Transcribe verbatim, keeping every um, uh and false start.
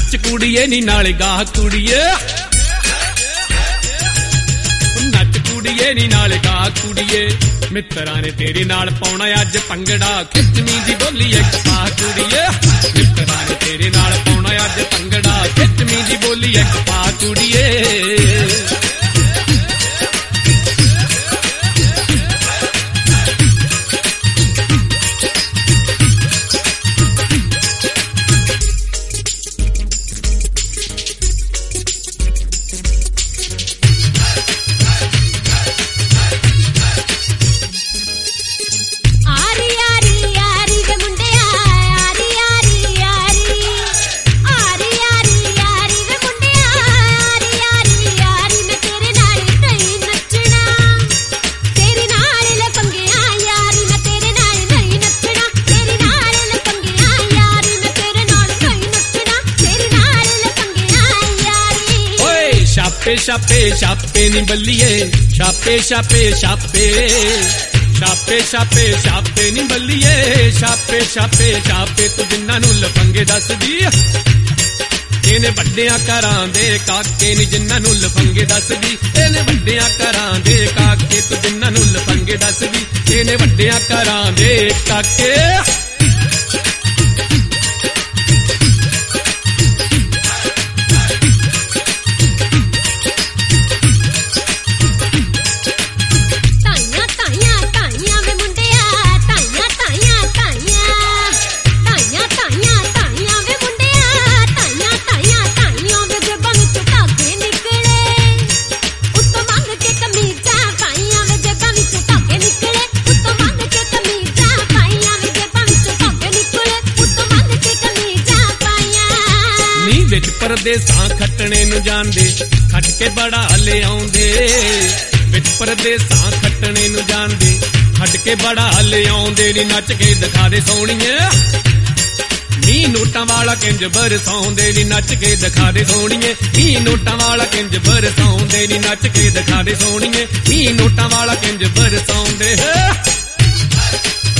नच कुड़िए नी नाले गा कुड़िए नच कुड़िए नी नाले गा कुड़िए मित्तरां ने तेरे नाल पाउणा अज भंगड़ा खिचमी दी बोली एक पा कुड़िए मित्तरां ने तेरे नाल पाउणा अज भंगड़ा खिचमी दी बोली एक पा कुड़िए छापे छापे नी बल्लिए छापे छापे छापे छापे छापे छापे नी बल्लिए छापे छापे छापे तू जिन्ना नू लफंगे दस दी इन्हें वड्डियां घरां दे काके नी जिन्ना नू लफंगे दस दी इन्हें वड्डियां घरां दे काके तू जिन्ना नू लफंगे दस दी इन्हें वड्डियां घरां दे काके परदेसां खटने नू जांदे खट के बड़ा हले आउंदे विच परदेसां खटने नू जांदे खट के बड़ा हले आउंदे नी नच के दिखा दे सोहणीए नी नोटां वाला किंज बरसाउंदे नी नच के दिखा दे सोहणीए नी नोटां वाला किंज बरसाउंदे नी नच के दिखा दे सोहणीए नी नोटां वाला किंज बरसाउंदे